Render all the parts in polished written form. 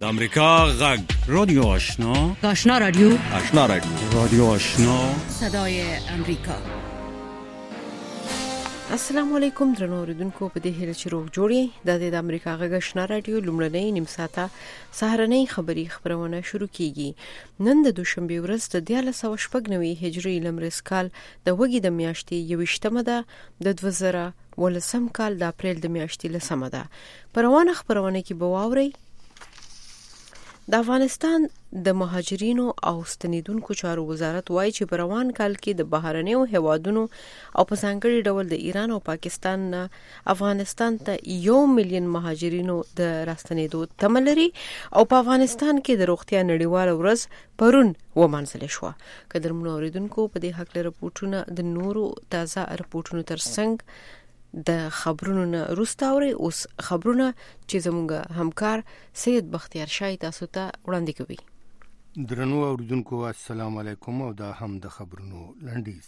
د امریکا غږ رادیو آشنا آشنا رادیو رادیو آشنا صدای امریکا. السلام علیکم درنو اوریدونکو، په دې هیله چې روغ جوړی د امریکا غږ آشنا رادیو لومړنۍ نیم ساعته سهارنۍ خبرونه شروع کیږي. نن د دوشنبه ورځ د 1490 هجری لمریز کال د وګړي د میاشتې 28مه ده د 2018 کال د اپریل د میاشتې لسمه ده. پروانه خبرونه کې بواوري د افغانستان د مهاجرینو او ستنیدونکو چارو وزارت وایي چې په روان کال کې د بهرنیو هیوادونو او په ځانګړي ډول د ایران او پاکستان نه افغانستان ته 1 میلیون مهاجرینو د راستنیدو تمه لري او په افغانستان کې د روغتیا نړیواله ورځ پرون ومانځل شوه. قدرمنو اوریدونکو، په دې حق لري رپورټونه د نورو تازه رپورټونو ترڅنګ د خبرونو نه روستاوري اوس خبرونه چې زموږ همکار سید بختیار شاه تاسو ته وړاندې کوي. درنو اوریدونکو، السلام علیکم او دا هم د خبرونو لنډیز.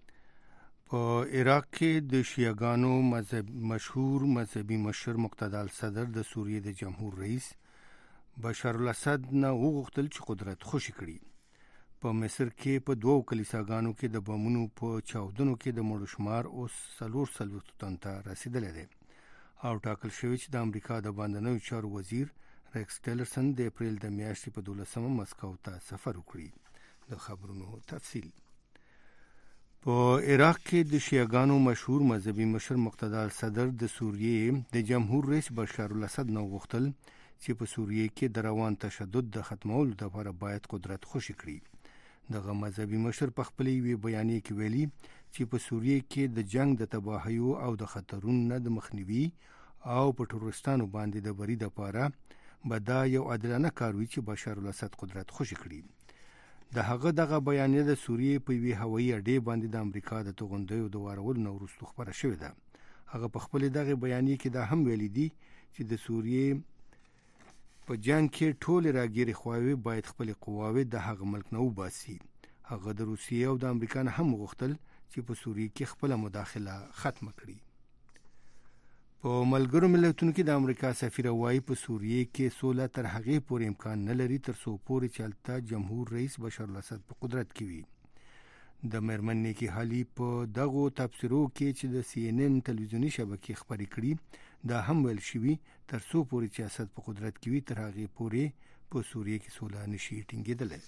په عراق کې د شیعاګانو مشهور مذهبي مشر مقتدى الصدر د سوریې د جمهور رئیس بشار الاسد نه وغوښتل چې قدرت خوشي کړي. په مصر کې په 2 کلیساګانو کې د بمونو په چاودنو کې د مړو شمار اوس 440 تن ته رسیدلی دی او ټاکل شوی چې د امریکا د باندنیو چارو وزیر ریکس ټیلرسن د اپریل د میاشتې په 12مه مسکو ته سفر وکړي. د خبرونو تفصیل. په عراق کې د شیعاګانو مشهور مذهبي مشر مقتدى الصدر د سوریې د جمهور رئیس بشار الاسد نه وغوښتل چې په سوریې کې د روان تشدد د ختمولو لپاره باید قدرت خوشي کړي. دغه مذهبي مشر په خپلې وی بیانیه کې ویلي چې په سوریې کې د جنگ د تباهیو او د خطرونو نه د مخنیوي او په ټروریستانو باندې د بری لپاره به دا یو عادلانه کار وي چې بشار الاسد قدرت خوشي کړي. د هغه دغه بیانیه د سوریې په وی هوایي اډې باندې د امریکا د توغندیو د وارولو نه وروسته خبره شوې ده. هغه په خپلې دغه بیانیه کې دا هم ویلي دي چې د سوریې په جنگ کې ټول راګيري خواوي باید خپل قواوي د هغه ملک نه وباسي. هغه د روسیې او د امریکا نه هم غوښتل چې په سوریې کې خپل مداخله ختم کړي. په ملګرو ملتونو کې د امریکا سفیر وايي په سوریې کې سوله تر هغه پورې امکان نه لري تر څو پورې چلته جمهور رئیس بشار الاسد په قدرت کې وي. د مېرمن نیکی حالي په دغه تبصرو کې چې د CNN تلویزیونی شبکې خبرې کړي دا هم ویل شوی تر څو پورې چې اسد په قدرت کې وي تر هغه پورې په سوریې کې سوله نشي ټینګېدلی.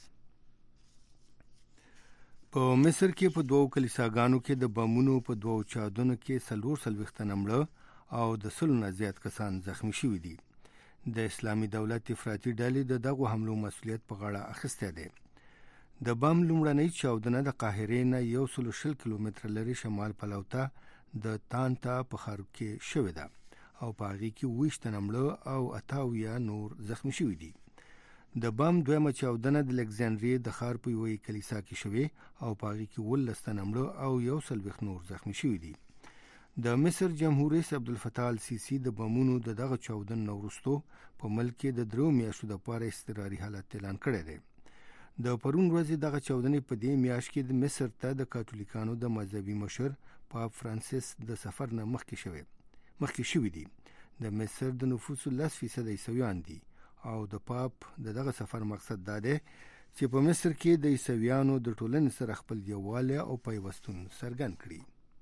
په مصر کې په 2 کلیساګانو کې د بمونو په 2 چاودنو کې 440 تن مړه او د 100 نه زیات کسان زخمی شوي دي. د اسلامي دولت افراطي ډلې د دغه حملو مسؤلیت په غاړه اخیستی دی. د بم لومړنۍ چاودنه د قاهرې نه 120 کیلومتره لري شمال پلوته د تانتا په ښار کې شوې ده او په هغې کې 20 تن مړه او 88 نور زخمی شوي دي. د بم دویمه چاودنه د الکساندریې د ښار په یوې کلیسا کې شوې او په هغې کې 19 تن مړه او 140 نور زخمی شوي دي. د مصر جمهور رئیس عبدالفتاح السیسی د بمونو د دغه چاودن نه وروسته په ملک کې د 3 میاشتو لپاره اضطراري حالت اعلان کړی دی. د پرون ورځې دغه چاودنې په دې میاشت کې د مصر ته د کاتولیکانو د مذهبي مشر پاپ فرانسیس د سفر نه مخکې شوي دي. د مصر د نفوسو 10% عیسویان دي او د پاپ دغه سفر مقصد دا دی چې په مصر کې د عیسویانو د ټولنې سره خپل یووالی او پیوستون څرګند کړي.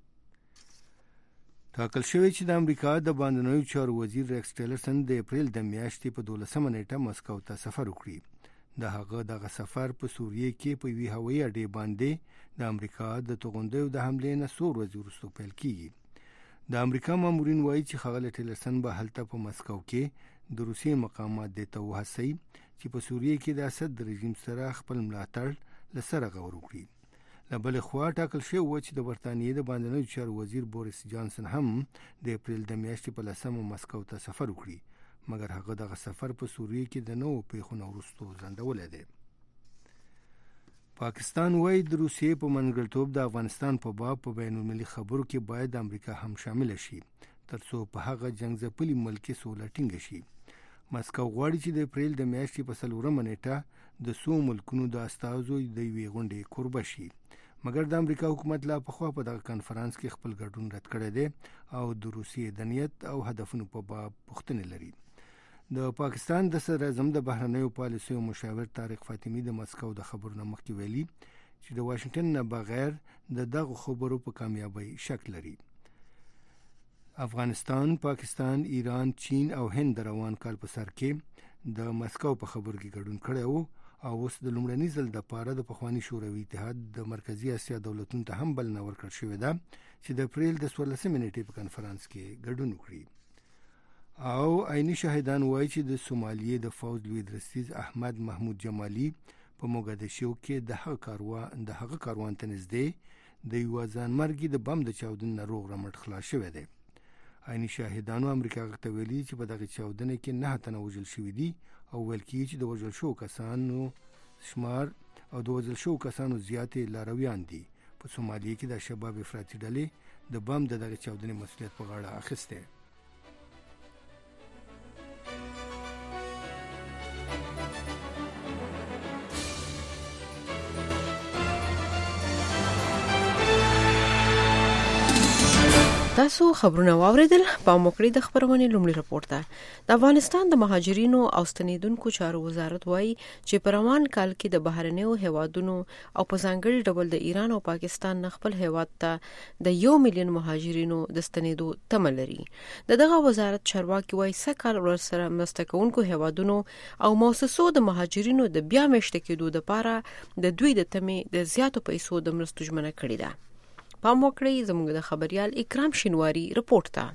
ټاکل شوی چې د امریکا د باندنیو چارو وزیر ریکس ټیلرسن د اپریل د میاشتې په 12مه نیټه مسکو ته سفر وکړي. د هغه دغه سفر په سوریې کې په وی هوایي اډې باندې د امریکا د توغندیو د حملې نه 100 ورځې وروسته پیل کیږي. د امریکا مامورین وایي چې ښاغلی ټیلرسن به هلته په مسکو کې د روسیې مقامات دې ته وهڅوي چې په سوریې کې د اسد د رژیم سره خپل ملاتړ له سره غور وکړي. له بلې خوا ټاکل شوی و چې د برطانیې د باندنیو چارو وزیر بوریس جانسن هم د اپریل د میاشتې په 10مه مسکو ته سفر وکړي، مګر هغه دغه سفر په سوریې کې د نوو پیښو نه وروسته ځنډولی دی. پاکستان وایي د روسیې په منځګړیتوب د افغانستان په باب په بین المللي خبرو کې باید امریکا هم شامل شي تر څو په هغه جنګ ځپلي ملک کې سوله ټینګه شي. مسکو غواړي چې د اپریل د میاشتې په 4مه نیټه د 100 ملکونو د استازو د یوې غونډې کوربه شي، مګر د امریکا حکومت لا پخوا په دغه کنفرانس کې خپل ګډون رد کړی دی او د روسیې د نیت او هدفونو په باب پوښتنې لري. د پاکستان د صدر اعظم د بهرنیو پالیسیو مشاور طارق فاطمی د مسکو د خبرونو مخکې ویلي چې د واشنگټن نه بغیر د دغه خبرو په کامیابی شک لري. افغانستان، پاکستان، ایران، چین او هند روان کال په سر کې د مسکو په خبرو کې ګډون کړی وو او اوس د لومړني ځل د پاره د پخوانی شوروي اتحاد د مرکزی اسیا دولتونو ته هم بلنه ورکړل شوې ده چې د اپریل د 16 نیټې په کانفرنس کې ګډون وکړي. او عیني شاهدان وایي چې د سومالیې د فوج لوی درستیز احمد محمود جمالي په موګدیشو کې د هغه کاروان ته نږدې د یو ځانمرګي د بم د چاودنې روغ رمټ خلاص شوی دی. عیني شاهدانو امریکا ته ویلي چې په دغه چاودنه کې 9 تنه وژل شوي دي او ویل کېږي چې د وژل شوو کسانو شمار او د وژل شوو کسانو زیاتې لارویان دي. په سومالیې کې د شباب افراطي ډلې د بم د دغه چاودنې مسؤلیت په غاړه اخیسته. تاسو خبرونه واوریدل. په موکړی د خبرونه لومړی راپور ده. د افغانستان د مهاجرینو او ستنیدونکو چارو وزارت وایي چې په روان کال کې د بهرنیو هیوادونو او په ځانګړي ډول د ایران او پاکستان نه خپل هیواد ته د 1 میلیون مهاجرینو د ستنیدو تمه لري. دغه وزارت چارواکي وایي سکهال ورسره مستقونکو هیوادونو او مؤسسو د مهاجرینو د بیا مشت کېدو لپاره د دوی د تمې د زیاتو پیسو د مرستو ژمنه کړې ده. په موکړی زموږ د خبريال اکرام شینواری رپورت ته.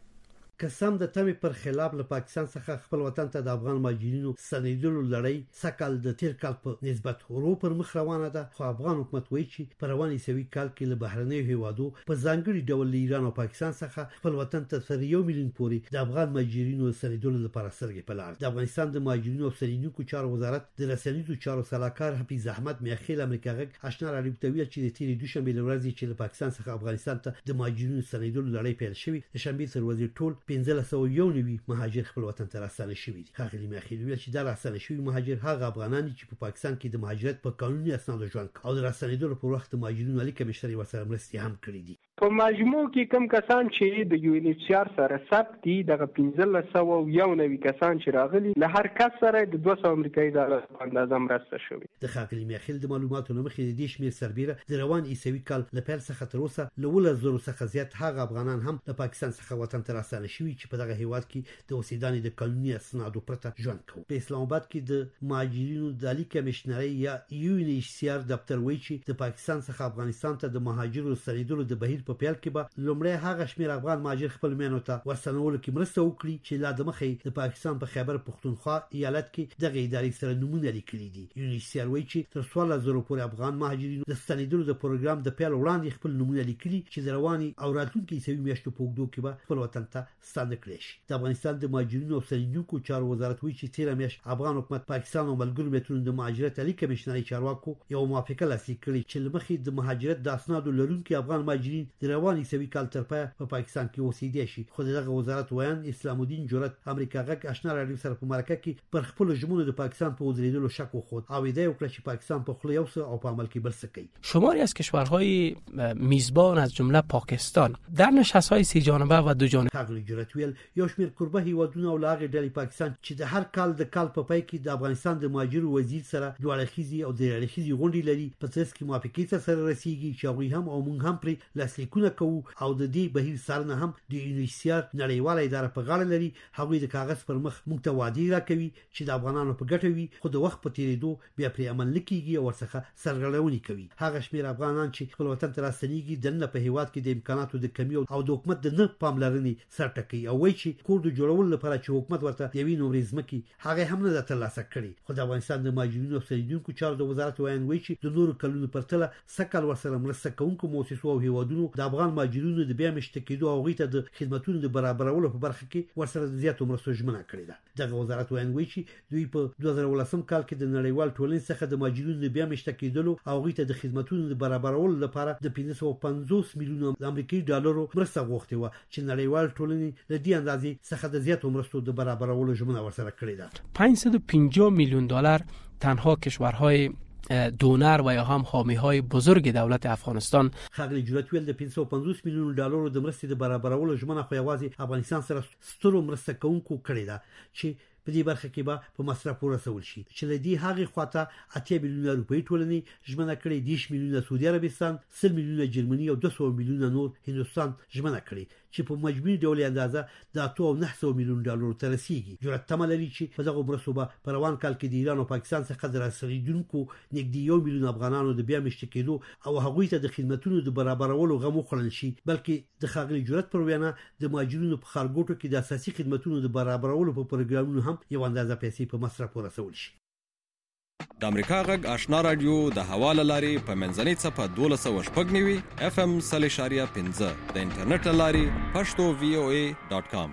قسم د تمې پر خلاف له پاکستان څخه خپل وطن ته د افغان مهاجرینو ستنیدلو لړۍ سکهال د تیر کال په نسبت ورو پر مخ روانه ده. خو افغان حکومت وایي چې په رواني سوي کال کې له بهرنیو هیوادو په ځانګړي ډول ایران او پاکستان څخه خپل وطن ته تر 1 میلیون پورې د افغان مهاجرینو ستنیدلو لپاره سرګي په لار. د افغانستان د مهاجرینو او ستنیدونکو چارو وزارت د رسنیزو چارو سلاکار حفیظ احمد میاخیل امریکا غږ آشنا راډیو ته ویل چې د تیر دوشنبه ورځې چې له پاکستان څخه افغانستان ته د مهاجرینو ستنیدلو لړۍ پیل شوې، د شنبه تر ورځې ټول 1501 مهاجر خپل وطن ته راستنه شوي دي. خاغلی میاخیل ویل چې دا راستنه شوي مهاجر هغه افغانان چې په پاکستان کې د مهاجرت په قانوني اسنادو ژوند او د راستنېدلو پر وخت مهاجرینو علی کمشتري ورسره مرستې هم کړې دي. په مجموع کې کم کسان چې د یو ان ایچ سی آر سره ثبت دي دغه 1591 کسان چې راغلي له هر کس سره د 200 امریکایي ډالر په اندازه مرسته شوې. د خاغلی میاخیل د معلوماتو مخې د دې شمیر سربېره د روان عیسوي کال له پیل څخه تر اوسه له 1000 څخه زیات هغه افغانان هم د پاکستان څخه وطن ته راستنه شوي چې په دغه هیواد کې د اوسیدانې د قانوني اسنادو پرته ژوند کوي. په اسلام آباد کې د مهاجرینو د علی کمشنري یا یو ان ایچ سی آر دفتر وایي چې د پاکستان څخه افغانستان ته د مهاجرو ستنیدلو د بهیر په پیل کې به لومړی هغه شمیر افغان مهاجر خپل مینو ته ورسنولو کې مرسته وکړي چې لا د مخې د پاکستان په خیبر پختونخوا ایالت کې دغه ادارې سره نمونه لیکلي دي. یو ان ایچ سی آر وایي چې تر 16,000 پورې افغان مهاجرینو د ستنیدلو د پروګرام د پیل وړاندې خپل نمونه لیکلي چې د رواني او راتلونکي سوي میاشتو په وګړو کې به خپل وطن ته ستانه کړي شي. د افغانستان د مهاجرینو او ستنیدونکو چارو وزارت وایي چې تیر میاشت افغان حکومت پاکستان او ملګرو ملتونو د مهاجرت علی کمشنري چارواکو یو موافقه لاسلیک کړې چې لمخې د مهاجرت د اسنادو لرونکي افغان مهاجرین د رواني سوي کال تر پای په پاکستان کې اوسېدي شي. خو دغه وزارت وایي اسلام الدین جرأت امریکا غږ آشنا راډیو سره په مرکه کې پر خپل ژمنو د پاکستان په وزیدلو شک وخورد او ایده وکړه چې پاکستان په خله یو څه او په عمل کې بل څه کوي. شماری از کشورهای میزبان از جمله پاکستان در نشست‌های سی جانبه و دو جانبه خاغلی جرأت ویل یو شمیر کوربه هیوادونه او لاغه ډلې پاکستان چې د هر کال د کال په پای کې د افغانستان د مهاجرو وزیر سره دوه اړخیزي او درې اړخیزي غونډې لري په ترڅ کې موافقې سره رسیږي چې هغوی هم او موږ هم پر لاسلیکونه کوو او د دې بهیر سره هم د یو ان ایچ سی آر نړیواله اداره په غاړه لري. هغوی د کاغذ پر مخ موږ ته وعده راکوي چې د افغانانو په ګټه وي خو د وخت په تیریدو بیا پر عمل نکېږي او ورڅخه سرغړونې کوي. هغه شمیر افغانان چې خپل وطن ته راستنېږي د نه په هیواد کې د امکاناتو د کمی او د حکومت د نه پاملرنې سر ټکوي او وایي چې کور د جوړولو لپاره چې حکومت ورته یوې نورې ځمکې هغه هم نه ترلاسه کړي. خو د افغانستان د مهاجرینو او ستنیدونکو چارو د وزارت وایي چې د نورو کلونو پرتله سکهال ورسره مرسته کوونکو مؤسسو او هیوادونو د افغان مهاجرینو د بیا مشت کېدو او غوښتنې د خدماتو د برابرولو په برخه کې ورسره د زیاتو مرستو ژمنه کړې ده. دغه وزارت وایي چې دوی په 2018 کال کې د نړیوال ټولنې څخه د مهاجرینو د بیا مشت کېدلو او غوښتنې د خدماتو د برابرولو لپاره د 550 میلیون امریکایي ډالرو مرسته غوښتې و چې نړیوال ټولنې له دې اندازې څخه د زیاتو مرستو د برابرولو ژمنه ورسره کړې ده. 550 میلیون دلار تنها کشورهای دونر و یا هم حامی‌های بزرگ دولت افغانستان. خاغلی جرأت ویل د 550 میلیون ډالرو د مرستې د برابرولو ژمنه خو یوازې افغانستان سره سترو مرسته کوونکو کړې ده چې په دې برخه کې به په مصرف ورسول شي چې لدی هغه خواته 8 میلیونه روپۍ ټولنې ژمنه کړې 10 میلیونه سعودي عربستان 100 میلیونه جرمني او 200 میلیونه نور هندستان ژمنه کړې چې په مجموعي ډول اندازه د 8.9 میلیون ډالر ته رسیدي. جرأت تمه لري چې په دغه مرستو به په روان کال کې د ایران او پاکستان څخه د رسیدونکو نږدې 1 میلیون افغانانو د بیا مشت کېدو او هغوی ته د خدماتو د برابرولو غو خلل شي، بلکې د خاغلی جرأت پر وینا د مهاجرینو په خارګوټو کې د اساسي خدماتو د برابرولو په پروګرامونو هم یو اندازه پیسې په مصرف ورسول شي. د امریکا غږ آشنا رادیو د حواله لاري په منځنۍ صفه 1290 FM 0.5 د انټرنیټ لاري pashto.voa.com.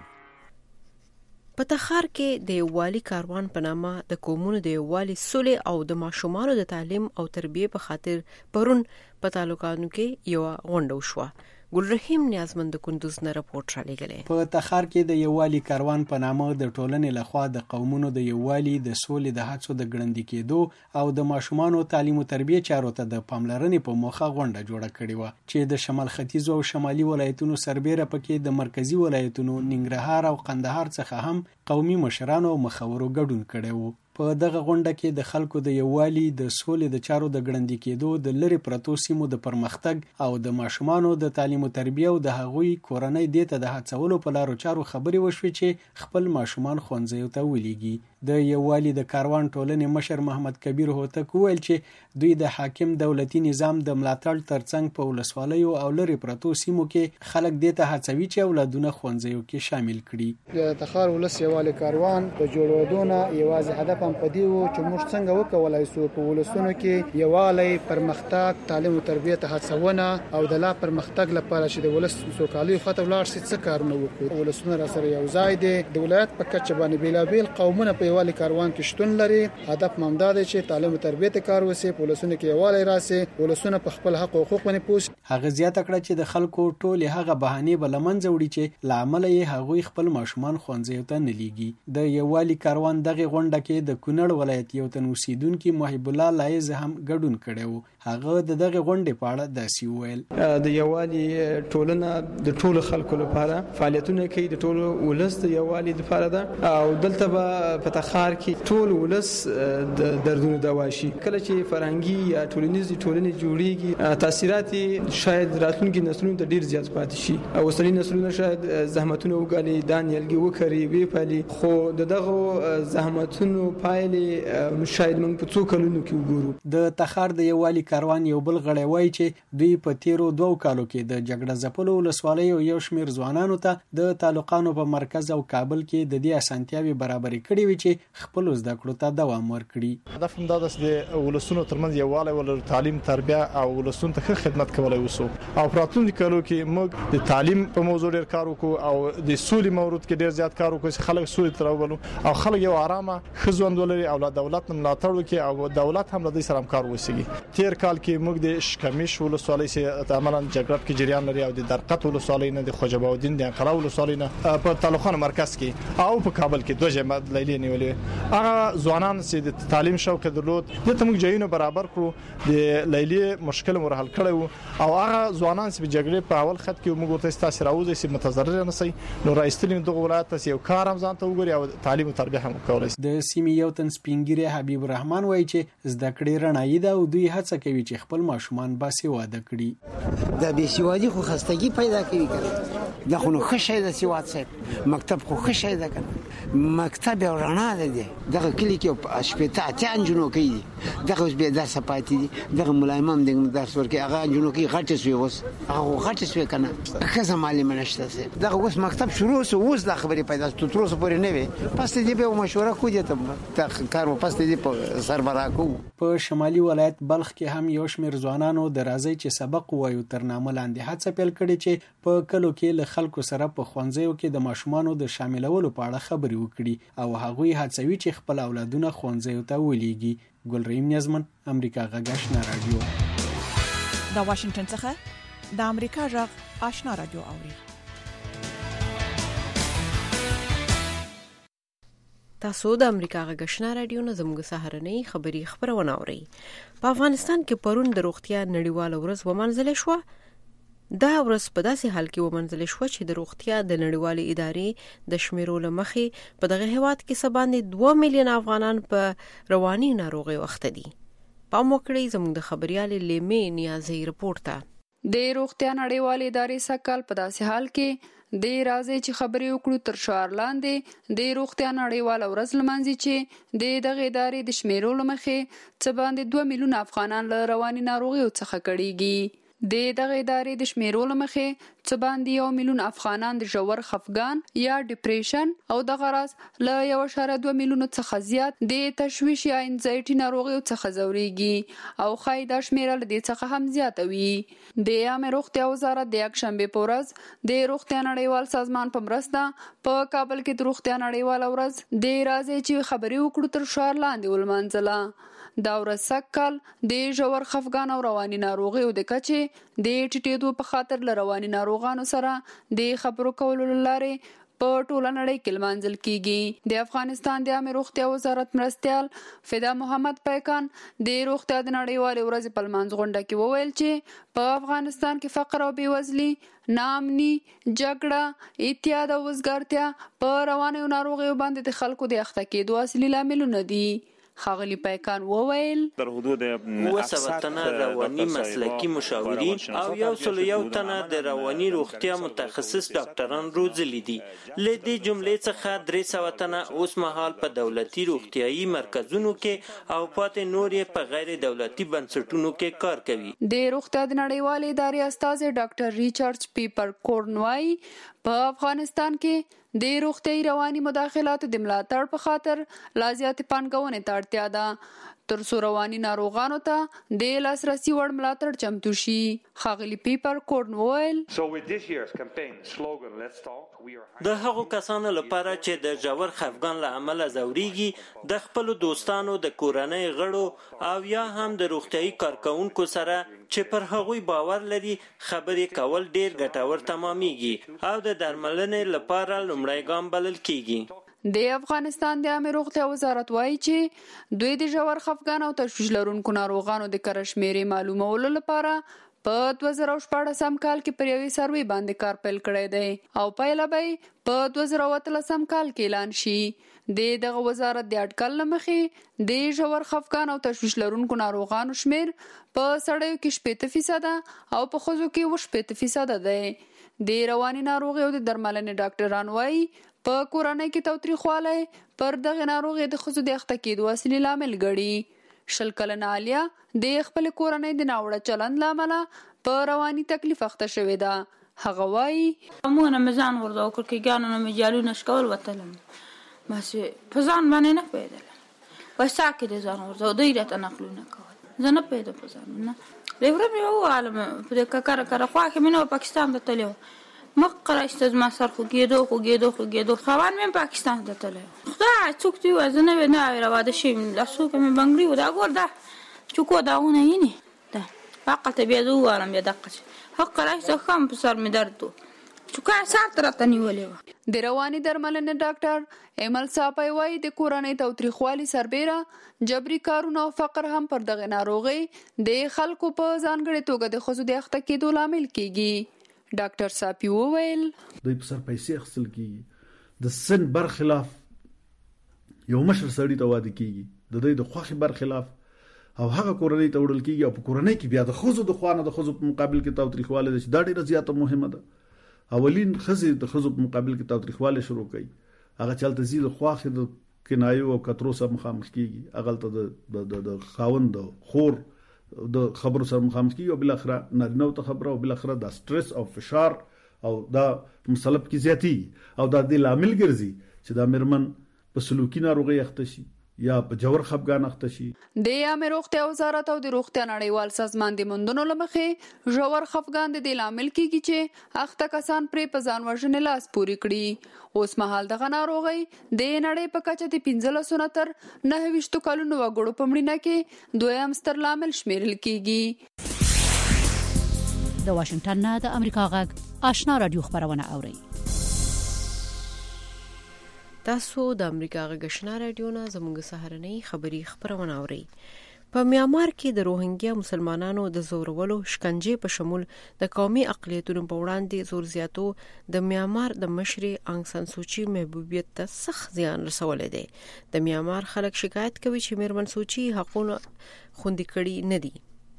په تخار کې د یووالي کاروان په نامه د قومونو د یووالي سولې او د ماشومانو د تعلیم او تربیه په خاطر پرون په تعلقاتو کې یو غونډه وشوه. ګلرحیم نیازمند کندوز نه راپورټ را لګلې. په تخار کې د یووالي کاروان په نامه د ټولنې لخوا د قومونو د یووالي د سولې د هڅو د ګړندې کېدو او د ماشومانو تعلیم او تربیه چارو ته د پاملرنې په موخه غونډه جوړه کړې و چې د شمال ختیځ او شمالي ولایتونو سربېره پکې د مرکزی ولایتونو ننګرهار او قندهار څخه هم قومي مشرانو او مخورو ګډون کړي وو. په دغه غونډه کې د خلکو د یووالي د سولې د چارو د ګړندې کېدو د لری پرتو سیمو د پرمختګ او د ماشومانو د تعلیم او تربیه او د هغوی کورنۍ د هڅولو په لارو چارو خبرې وشوې چې خپل ماشومان ښوونځیو ته ولېږي. د یووالي د کاروان ټولنې مشر محمد کبیر هوتک وویل چې دوی د حاکم دولتي نظام د ملاتړ ترڅنګ په ولسوالیو او لری پرتو سیمو کې خلک د هڅوي چې اولادونه ښوونځیو کې شامل کړي. د تخار ولس یووالي کاروان په جوړودونه یوازې هدف هم پدې وو چې موږ څنګه وکولای شو په ولسونو کې یووالي پرمختګ تعلیم او تربیه ته هڅونه او د لا پرمختګ لپاره چې د ولس سوکالي خاطر لاړ شي څه کارونه وکړو. ولسونه را سره یو ځای دي د ولایت په کچه باندې بیلابیل قومونه په یووالي کاروان کې شتون لري. هدف ممداد چې تعلیم او تربیه ته کار وسی په ولسونو کې یووالي راسي ولسونه په خپل حق او حقوق باندې پوس. هغه زیاته کړه چې د خلکو ټول هغه بهانه بلمنځ وړي چې لامل یې هغوی خپل ماشومان ښوونځیو ته نه لیږي. د یووالي کاروان دغه غونډه کې د کونړ ولایت یو تن اوسیدونکو محب الله لایز هم ګډون کړو. هغه دغه غونډې په اړه داسې وویل: د یووالي ټولنه د ټولو خلکو لپاره فعالیتونه کوي، د ټولو ولس د یووالي لپاره ده او دلته په تخار کې ټول ولس د دردونو دوا شي. کله چې فرهنګي یا ټولنیزې ټولنې جوړیږي تاثیرات شاید راتلونکي نسلونو ته ډیر زیات پاتې شي او اوسنی نسلونه شاید زحمتونه وګالي دانیلګي وکړي وی پالي، خو دغه زحمتونو پایلې شاید موږ په څو کلونو کې وګورو. د تخار د یووالي کاروان یو بل غړی وایي چې دوی په تیرو 2 کالو کې د جګړه ځپلو ولسوالۍ او یو شمیر ځوانانو ته د تعلقاتو په مرکز او کابل کې د دې اسانتیاوي برابرې کړې وي چې خپل زده کړو ته دوام ورکړي. هدف هم دا ده چې ولسونو ترمنځ یووالی ولر تعلیم تربیه او ولسونو ته خدمت کولای وسو او پراتونکو کالو کې موږ د تعلیم په موضوع ډیر کار وکړو او د سولې مورد کې ډیر زیات کار وکړو چې خلک سولې ته راوبلو او خلک یو آرامه خزوند ولري او دولت ملاتړ وکړي او دولت هم له دې سره همکار وسیږي. تیر کال کې موږ د شکمیش ولسوالۍ سره عملاً جګړه کې جریان لري او د درقت ولسوالۍ نه د خوجباودین د انقلاب ولسوالۍ نه په تعلقاتو مرکز کې او په کابل کې دوه جماعت لیلې نیولې. هغه ځوانان چې د تعلیم شوق درلود د تمګ جایونو برابر کړو، د لیلې مشکل مرحل کړو او هغه ځوانان چې جګړې په اول خط کې موږ ورته تاسو راوځي چې متضرر نه سي نو راځتلین دغه ولایت ته یو کار هم ځان ته وګوري او تعلیم او تربیه هم کولای. د سیمې یو تن سپینګری حبیب الرحمن وایي چې زده کړې رڼایي ده او دوی هڅه کوي چې خپل ماشومان باسواده کړي. د بېسوادي خو خستګي پیدا کوي کنه دا خو نو خشه د سواد سره مکتب خو خشه ده کنه مکتب رڼا ده دغه کلی کې شپته اتیا انجنو کوي دغه اوس به درس پاتې دي دغه ملایمم دغه درس ورکي هغه انجنو کې غټ شوی اوس هغه غټ شوی کنه خزه معلم نشته دغه اوس مکتب شروع اوس د خبرې پیدا ستو تر اوسه پورې نه وي پس دې به مشوره کوي ته کار پس دې په سربرا کو. په شمالي ولایت بلخ کې هم یو شمیر ځوانانو د راځي چې سبق وایو تر نامه لاندې هڅه پیل کړي چې په کلو کې له خلکو سره په خوانځیو کې د ماشومانو د شاملولو په اړه خبرې وکړي او هغوی هڅوي چې خپل اولادونه خوانځیو ته ولېږي. ګلریم نیازمن امریکا غږ آشنا رادیو. د واشنگټن څخه د امریکا غږ آشنا رادیو اوري. تاسو د امریکا غږ آشنا رادیو نه زموږ سهارنۍ خبری خبرونه اورئ. په افغانستان کې پرون د روغتیا نړیواله ورځ ومنځل شوه. دا ورځ په داسې حال کې ومنځل شو چې د روغتیا د نړیوالې ادارې د شمیرو لمخې په دغه هیواد کې سباندې 2 میلیون افغانان په رواني ناروغي وخت دي. پام وکړئ زموږ د خبريال لیمې نیازي رپورټ ته. د روغتیا نړیوالې ادارې سکهال په داسې حال کې د راځي چې خبرې وکړو تر شعار لاندې د روغتیا نړیواله ورځ لمانځي چې د دغه ادارې د شمیرو لمخې څه باندې 2 میلیون افغانان له رواني ناروغیو څخه کړيږي. د دغه ادارې د شمیرو لمخې څه باندې 1 میلیون افغانان د ژور خفګان یا ډیپریشن او د غرض له 1.2 میلیون څخه زیات د تشویش یا انزایټي ناروغیو څخه ځوريږي او خای د شمیره له دې څخه هم زیات وي. د عامه روغتیا وزارت د یکشنبه په ورځ د روغتیا نړیوال سازمان په مرسته په کابل کې د روغتیا نړیوال ورځ د راځي چې خبرې وکړو تر شعار لاندې ولمانځله. دا ورځ سکهال د ژور خفګان او رواني ناروغیو د کچې د ټیټېدو په خاطر له رواني ناروغانو سره د خبرو کولو لارې په ټوله نړۍ کې لمانځل کیږي. د افغانستان د عامه روغتیا وزارت مرستيال فدا محمد پیکان د روغتیا د نړیوالې ورځې په لمانځ غونډه کې وویل چې په افغانستان کې فقر او بېوزلي، ناامني، جګړه، اعتیاد او وزګارتیا په رواني ناروغیو باندې د خلکو د اخته کېدو اصلي لاملونه دي. خاغلی پیکان وویل در حدود 7 تنه رواني مسلکی مشاورین او 101 تنه د رواني روغتیا متخصص ډاکټران روزلي دي. له دې جملې څخه 300 تنه اوس مهال په دولتي روغتيایي مرکزونو کې او پاتې نور یې په غیر دولتي بنسټونو کې کار کوي. د روغتیا د نړیوالې ادارې استاذ ډاکټر ریچارډ پیپر کورنوای په افغانستان کې د روغتیايي رواني مداخلاتو د ملاتړ په خاطر لازمات پانګونې ته اړتیا ده تر څو رواني ناروغانو ته د لاسرسي وړ ملاتړ چمتو شي. خاغلی پیپر کورنویل د هغو کسانو لپاره چې د ژور خفګان له امله ځوريږي د خپل دوستانو د کورنۍ غړو او یا هم د روغتیايي کارکونکو سره چې پر هغوی باور لري خبرې کول ډیر ګټور تمامېږي او د درملنې لپاره لومړی ګام بلل کیږي. د افغانستان د عامه روغتیا وزارت وایي چې دوی د ژور خفګان او تشویش لرونکو ناروغانو د کړشمیرې معلومولو لپاره په 2014 کال کې پر یوې سروې باندې کار پیل کړی دی او پایله به په 2013 کال کې اعلان شي. دغه وزارت د اټکل لمخې د ژور خفګان او تشویش لرونکو ناروغانو شمیر په سړیو کې 70% او په ښځو کې 70% دی. د رواني ناروغیو د درملنې ډاکټران وایي په کورنۍ کې تاوتریخوالی پر دغه ناروغي د ښځو د اخته کېدو اصلي لامل ګڼي. 20 کلنه عالیه د خپل کورنۍ د ناوړه چلند لامل په رواني تکلیف اخته شوې ده. هغه وایي مونږ مزان ورته وکړ کې ګانو نه مجالونه شکول وتلم ماسه په ځان باندې نه پیدل وسا کې د ځان ورته دوی راته نقلونه کول زه نه پیدا په ځان نه لورم یو عالم په کار خو کې منو پاکستان ته تلو مقره استاذ ما سر خوګېدو خوان مې پاکستان ته تلو خدای څوک دی وزنه نه راوده شي لاسو کې مې بنگړي ودا ګور دا چوکو داونه یې نه فقط بیا دوارم بیا دقه حق راځه خام په سر مې درد چوکا سات راته نیولې. د رواني درملنې ډاکټر ایمل صاحب وایي د کورنۍ تاوتریخوالي سربېره جبري کارونه او فقر هم پر دغه ناروغي د خلکو په ځانګړې توګه د ښځو د اخته کېدو لامل کیږي. ډاکټر صاحب وویل دوی په سر پیسې اخیستل کیږي د سن برخلاف یو مشر سړی ته واده کیږي د دوی د خوښې برخلاف او هغه کورنۍ ته وړل کیږي او په کورنۍ کې بیا د ښځو د خوانه د ښځو په مقابل کې تاوتریخوالی ده چې دا ډېره زیاته مهمه ده. اولین ښځې د ښځو په مقابل کې تاوتریخوالی شروع کوي هغه چلته زی د خواخې د کنایو او کترو سره مخامخ کیږي هغه ته د خاوند د خور د خبرو سره مخامخ کیږي او بل اخره نارینه ته خبره او بل اخره د سټرس او فشار او دا مسلب کې زیاتی او دا د لامل ګرځي چې دا مرمن په سلوکي ناروغي اخته شي یا په جوړ خفګان اخته شي. د عامه روغتیا وزارت او د روغتیا نړیوال سازمان د مندونو لمخې جوړ خفګان د لامل کیږي چې اخته کسان پرې په ځان وژنې لاس پوري کړي. اوس مهال دغه ناروغي د نړۍ په کچه د 15 تر 29 کلونو وګړو په مړینه کې دویم ستر لامل شمیرل کیږي. د واشنگټن نه د امریکا غږ آشنا رادیو خبرونه اوري. تاسو د امریکا غږ آشنا رادیو نه زموږ سهارنۍ خبری خبرونه اورئ. په میانمار کې د روهینګیا مسلمانانو د زورولو شکنجې په شمول د قومي اقلیتونو په وړاندې زور زیاتو د میانمار د مشري انګ سان سوچي محبوبیت ته سخت زیان رسولی دی. د میانمار خلک شکایت کوي چې میرمن سوچي حقونه خوندي کړي نه دي.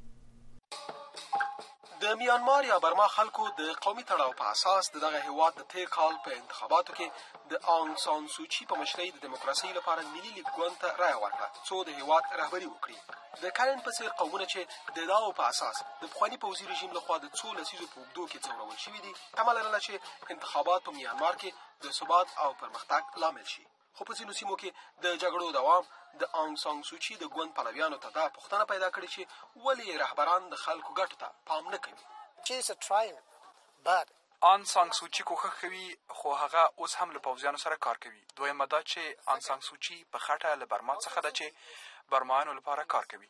د میانمار یا برما خلکو د قومي تړاو په اساس دغه هیواد د تیر کال په انتخاباتو کې د آنګ سان سوچي په مشرۍ د دیموکراسۍ لپاره ملي لیګ ګوند ته رایه ورکړه څو د هیواد رهبري وکړي. د کارن په څیر قومونه چې د داو په اساس د پخواني پوځي رژیم لخوا د څو لسیزو په اوږدو کې ځورول شوي دي تمه لرله چې انتخابات په میانمار کې د ثبات او پرمختګ لامل شي. خو په ځینو سیمو کې د جګړو دوام د آنګ سان سوچي د ګوند پلویانو ته دا پوښتنه پیدا کړې چې ولې رهبران د خلکو ګټو ته پام نه کوي. آن سان سوچي کوښښ کوي خو هغه اوس هم له پوځیانو سره کار کوي. دویمه دا چې آن سان سوچي په خټه له برما څخه ده چې برمایانو لپاره کار کوي.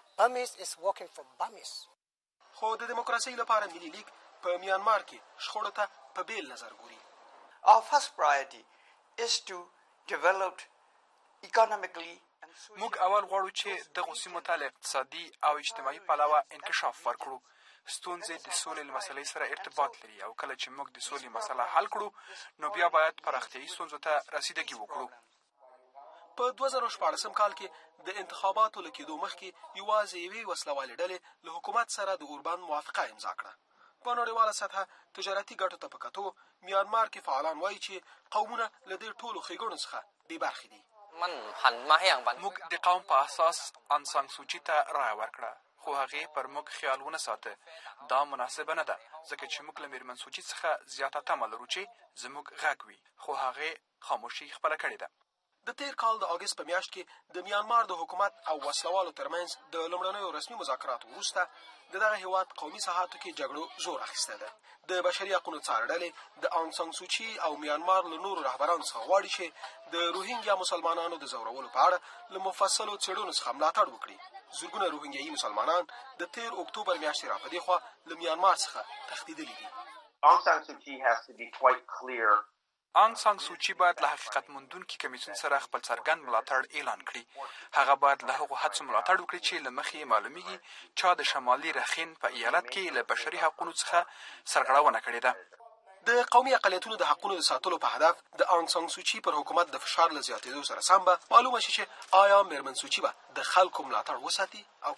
خو د دیموکراسۍ لپاره ملي لیګ په میانمار کې شخړو ته په بیل نظر ګوري. Our first priority is to develop economically. موږ اول غواړو چې دغه سیمو ته له اقتصادي او اجتماعي پلوه انکشاف ورکړو. ستونزې د سولې له مسلې سره ارتباط لري او کله چې موږ د سولې مسله حل کړو نو بیا باید پراختیایي ستونزو ته رسیدګي وکړو. په 2014 کال کې د انتخاباتو له کېدو مخکې یوازې یوې وسلوالې ډلې له حکومت سره د اوربند موافقه امضا کړه. په نړیواله سطحه تجارتي ګټو ته په کتو میانمار کې فعالان وایي چې قومونه له دې ټولو ښېګڼو څخه بې برخې دي. موږ د قوم په اساس آن سان سوچي ته رایه ورکړه خو هغې پر موږ خیال ونه ساته. دا مناسبه نه ده ځکه چې موږ له میرمن سوچي څخه زیاته تمه لرو چې زموږ غږ وي خو هغې خاموشي خپله کړې ده. د تیر کال د اگست په میاشت کې د میانمار د حکومت او وسلوالو ترمنځ د لومړنیو رسمي مذاکراتو وروسته د دغه هیواد قومي ساحاتو کې جګړو زور اخیستی ده. د بشري حقونو څار ډلې د آنګ سان سوچي او میانمار له نورو رهبرانو څخه غواړي چې د روهینګیا مسلمانانو د ځورولو په اړه له مفصلو څېړنو څخه ملاتړ وکړي. زرګونه روهینګیایي مسلمانان د تیر اکتوبر میاشتې را په دې خوا له میانمار څخه تښتېدلي دي. Aung San Suu Kyi has to be quite clear. آنګ سان سوچي باید له حقیقت موندونکي کمیسیون سره خپل څرګند ملاتړ اعلان کړي. هغه باید له هغو هڅو ملاتړ وکړي چې له مخې معلومیږي چا د شمالي رخین په ایالت کې له بشري حقونو څخه سرغړونه کړې ده. د قومي اقلیتونو د حقونو د ساتلو په هدف د آنګ سان سوچي پر حکومت د فشار له زیاتېدو سره سم به معلومه شي چې آیا میرمن سوچي به د خلکو ملاتړ وساتي او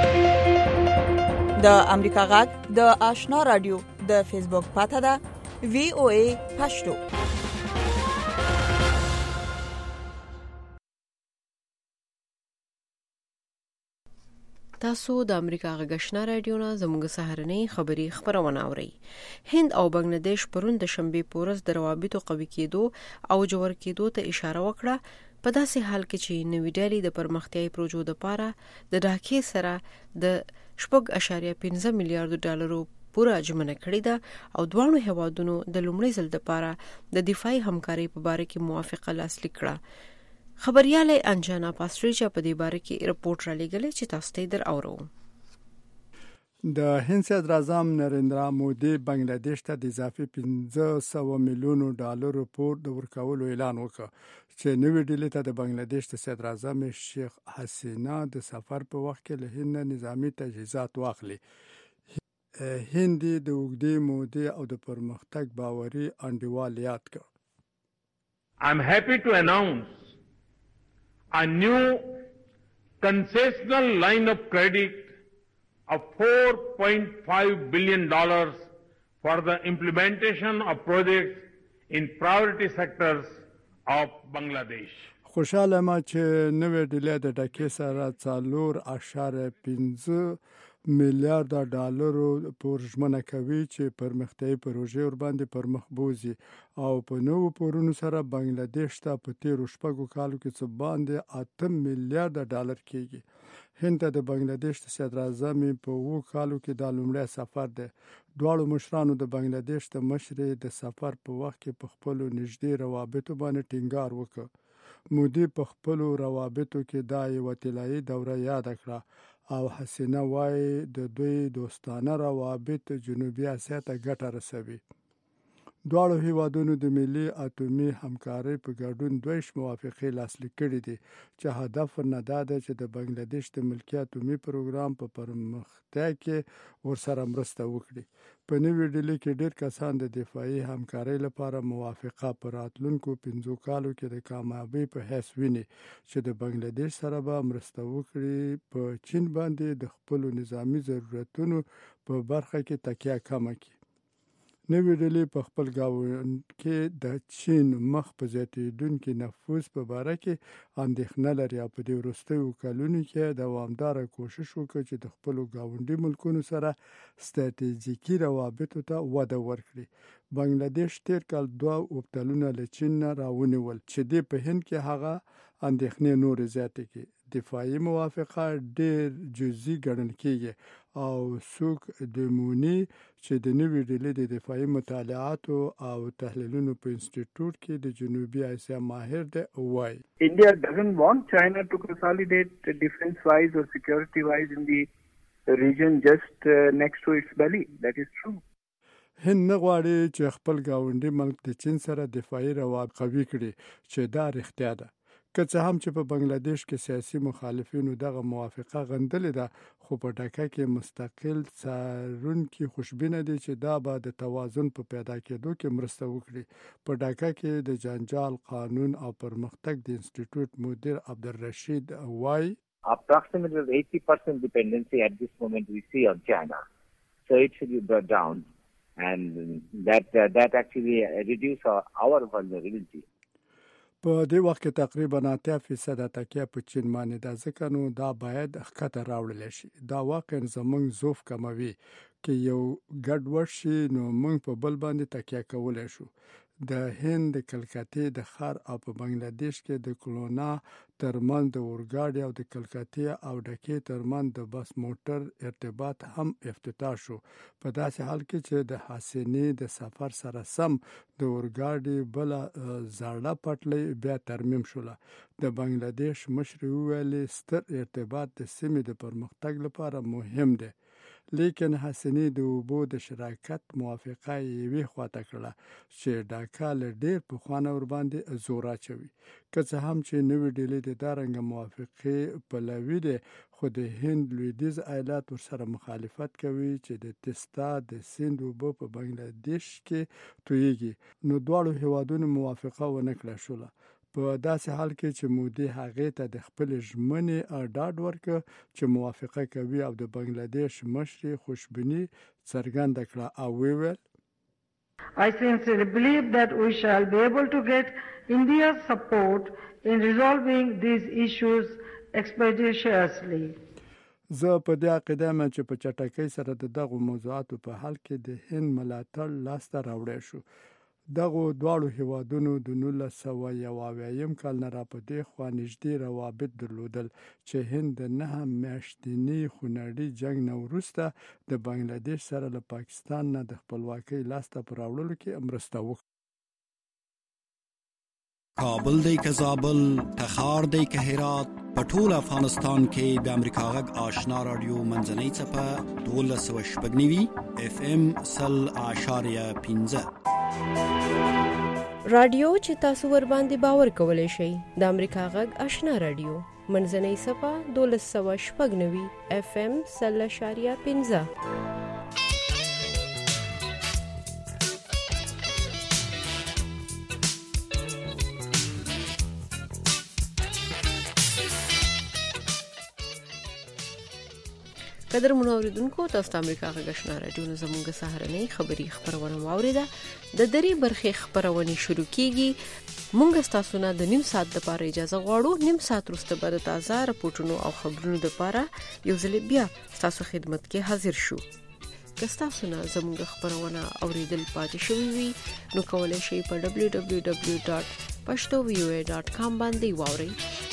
کنه. د امریکا غږ د آشنا رادیو د فیسبوک پاته ده VOA پښتو. تاسو د امریکا غږ آشنا رادیو نه زموږ سهارنۍ خبری خبرونه اورئ. هند او بنگلاديش پرون د شنبه پورز د روابطو قوي کېدو او جوړ کېدو ته اشاره وکړه په داسې حال کې چې نوې ډلې د پرمختیايي پروژو لپاره د ډاکې سره د 4.15 میلیارډ ډالرو پوره ژمنه کړې ده او دوه هیوادونو د لومړي ځل لپاره د دفاعي همکاري په اړه کې موافقه لاسلیک کړه. خبرياله انجانا پاستریچا په دې باره کې رپورټ را لګلې چې تاسو ته در اورو. د هند صدر اعظم نریندرا مودي بنگلاديش ته د اضافي 500 میلیون ډالرو پور د ورکولو اعلان وکړ چې نوې ډیلې ته د بنگلاديش د صدر اعظم شیخ حسینا د سفر په وخت کې له هند نظامی تجهیزات واخلي. هند د وګړي مودي او د پرمختګ باوري انډیوال یاد کړ. I'm happy to announce a new concessional line of credit of $4.5 billion for the implementation of projects in priority sectors of Bangladesh. خوشاله ما چې نوې ډیلې د ډاکې سره 4.15 میلیارډ ډالرو پورژمنه کوي چې پرمختیايي پروژې ور باندې پرمخ بوزي او په نوو پورونو سره بنگلاديش ته په تیرو شپږو کالو کې څه باندې 8 میلیارډ ډالر کېږي. هند د بنگلاديش د صدر اعظم په 2 کالو کې د لومړی سفر دی. دواړو مشرانو د بنگلاديش د مشرې د سفر په وخت کې په خپل نږدې روابطو باندې ټینګار وکړ. مودي په خپل روابطو کې دا یو طلایي دوره یاد کړه او حسینه وای د دوی دوستانه روابط جنوبي اسیا ته ګټه رسوي. دواړو هیوادونو د ملي اټومي همکارۍ په ګډون 2 موافقې لاسلیک کړې دي چې هدف نه ده چې د بنگلاديش د ملکي اټومي پروګرام په پرمختیا کې ورسره مرسته وکړي. په نوې ډلې کې ډېر کسان د دفاعي همکارۍ لپاره موافقه پر راتلونکو 5 کالو کې د کامیابی په حیث ویني چې د بنگلاديش سره به مرسته وکړي په چین باندې د خپل نظامی ضرورتونو په برخه کې تکیه کم کړي. نوې ډلې په خپل ګاونډ کې د چین مخ په زیاتېدونکي نفوذ په باره کې اندېښنه لري او په دې وروستیو کلونو کې دوامداره کوشش وکړي چې د خپلو ګاونډي ملکونو سره ستراتیژیکي روابطو ته وده ورکړي. بنگلاديش تیر کال 2 اوبتلونه له چین نه راونیول چې د په هند کې هغه اندېښنې نور زیاتې کړي. دفاعي موافقه ډېر جزئی ګڼل کېږي او سوک دمونی چې د نوې ډلې د دفاعي مطالعاتو او تحلیلونو په انسټیټیوټ کې د جنوبي اسیا ماهر دی وایي India doesn't want China to consolidate defense wise or security wise in the region just next to its belly. That is true. هند نه غواړي چې خپل ګاونډي ملک د چین سره دفاعي روابط قوي کړي چې دا رښتیا ده. که څه هم چې په بنگلاديش کې سیاسي مخالفینو دغه موافقه غندلې ده خو په ډاکا کې مستقل څارونکي خوشبینه دي چې دا به د توازن په پیدا کېدو کې مرسته وکړي. په ډاکا کې د جنجال قانون او پرمختګ د انسټیټیوټ مدیر عبدالرشید وای approximately 80% dependency at this moment we see on China, so it should be brought down and that actually reduce our vulnerability. په دې وخت کې تقریبا 80% تکیه په چین باندې ده ځکه نو دا باید ښکته راوړل شي. دا واقعا زمونږ ضعف کموي کې یو ګډ ورشي نو موږ په بل باندې تکیه کولای شو. د هند د کلکتې د خار او په بنگلاديش کې د کلونا ترمن د اورګاډي او د کلکتې او ډکې ترمن د بس موټر ارتباط هم افتتاح شو. په داسې حال کې چې د حسینې د سفر سره سم د اورګاډي بل زړه پټلۍ بیا ترمیم شوله. د بنگلاديش مشر ویل ستر ارتباط د سیمې د پرمختګ لپاره مهم دی. لیکن حسینې د اوبو د شراکت موافقه یې خواته کړله چې ډاکا له ډېر پخوانه ور باندې زور اچوي. که څه هم چې نوې ډلې د دارنګ موافقه پلوي دي خو د هند لویدیځ ایالات ورسره مخالفت کوي چې د تستا د سیند اوبو په بنگلاديش کې تویږي. نو دواړو هیوادونو موافقه ونه کړه شوله. په داسې حال کې چې مودي هغه ته د خپل ژمنې ډاډ ورکړ چې موافقه کوي او د بنگلاديش مشر خوشبینی څرګنده کړه او ویل I sincerely believe that we shall be able to get India's support in resolving these issues expeditiously. زه په دې عقیده یم چې په چټکۍ سره دغه موضوعاتو په حل کې د هند ملاتړ لاسته راوړی شو. دغه دواړو هیوادونو د 1991 کال نه را په دې خوا نږدې روابط درلودل چې هند د 9 میاشتني خونړي جنگ نه وروسته د بنگلاديش سره له پاکستان نه د خپلواکۍ لاسته راوړلو کې مرسته وکړه. کابل دی که زابل، تخار دی که هرات، په ټول افغانستان کې د امریکا غږ آشنا رادیو منځنۍ څپه 1290 FM 0.15 رادیو چې تاسو ور باندې باور کولای شئ د امریکا غږ آشنا رادیو منځنۍ صفه 1290 FM 0.15 قدر منوریدونکو تاسو د امریکا غږ آشنا رادیو نه زموږ سهارنۍ خبری خبرونه واوریده. د درې برخې خبرونه شروع کیږي. مونږ تاسو نه د نیم ساعت لپاره اجازه غواړو. نیم ساعت وروسته به د تازه راپورټونو او خبرونو لپاره یو ځل بیا تاسو خدمت کې حاضر شو. که تاسو نه زموږ خبرونه اوریدل پاتې شوي وي نو کولای شئ په www.pashtovoa.com باندې واورئ.